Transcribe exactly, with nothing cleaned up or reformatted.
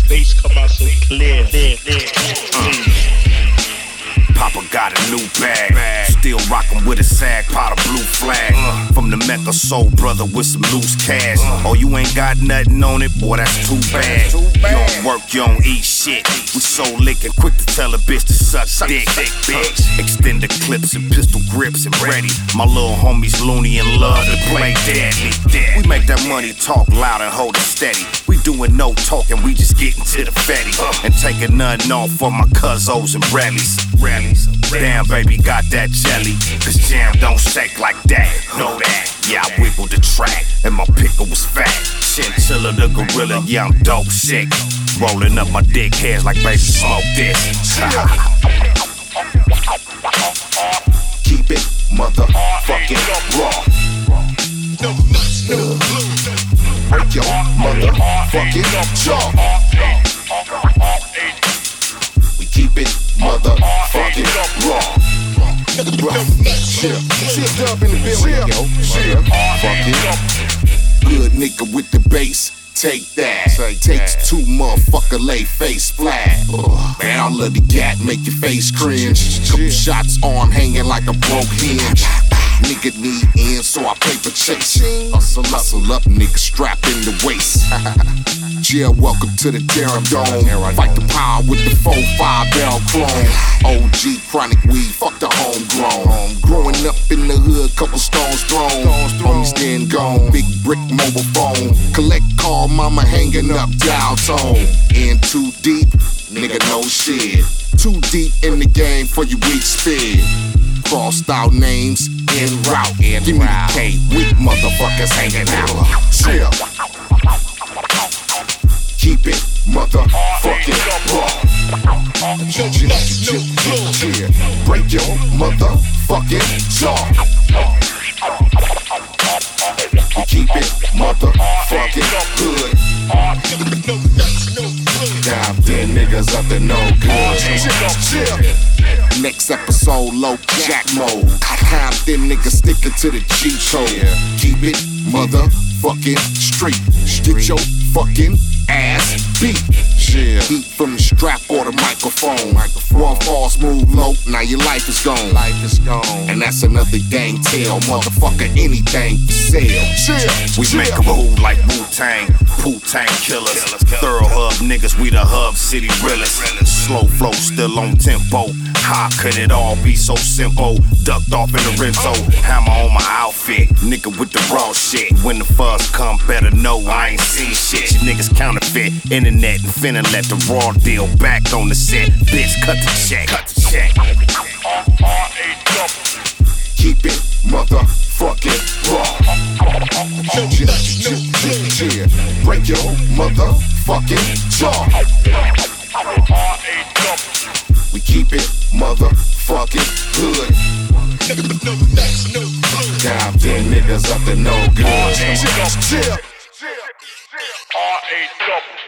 bass come out so clear. clear, clear, clear. Papa got a new bag. Still rockin' with a sag pot of blue flag. From the Mecca soul brother with some loose cash. Oh, you ain't got nothing on it, boy, that's too bad. You don't work, you don't eat shit. We so lickin', quick to tell a bitch to suck dick, bitch. Extended clips and pistol grips and ready. My little homies loony and love to play deadly. We make that money talk loud and hold it steady. We doing no talking, we just getting to the fatty. And taking nothing off for my cuzzos and rallies. Damn, baby, got that jelly. Cause jam don't shake like that. Know that. Yeah, I wiggled the track, and my pickle was fat. Chinchilla the gorilla, yeah, I'm dope sick. Rolling up my dick hairs like baby, smoke this. Keep it motherfucking raw. Break your motherfucking jaw. We keep it motherfucking raw. Chill, chill up in the building, yo. Chill, fuck it. Good nigga with the bass. Take that. Takes two motherfucker lay face flat. Man, I love the gat, make your face cringe. Couple shots, arm hanging like a broke hinge. Nigga need in, so I paper chase. Hustle, hustle up, nigga strap in the waist. Yeah, welcome to the Darren Dome. Fight the power with the four five barrel chrome. O G chronic weed, fuck the homegrown. Growing up in the hood, couple stones thrown. Homies then gone, big brick mobile phone. Collect call, mama hanging up dial tone. In too deep, nigga no shit. Too deep in the game for you weak speed. Crossed out names en route. En Give me the K, weak motherfuckers hanging out. Chill. Keep it motherfucking raw. Chill, chill, chill, chill, chill. Break your motherfucking jaw. Keep it motherfucking good. Compton niggas up to no good. Chill, chill. Next episode, low jack mode. Compton niggas sticking to the G code. Keep it motherfucking straight. Get your fucking ass beat. Yeah. Heat from the strap or the microphone. microphone. One false move low, now your life is gone. Life is gone. And that's another gang tale. Motherfucker, anything for sale. Yeah. We yeah. make a move like Wu-Tang, Wu-Tang killers. Thorough hub niggas, we the hub city realest. Slow flow, still on tempo. How could it all be so simple? Ducked off in the Renzo, hammer on my outfit. Nigga with the raw shit. When the fuzz come, better know I ain't seen shit. You niggas counterfeit, internet and finna let the raw deal back on the set. Bitch, cut the check. Cut the check. Keep it motherfucking raw. Chill, chill, chill, chill. Break your motherfucking jaw. We keep it motherfucking good. Compton niggas up to no good. Chill, chill, chill. R A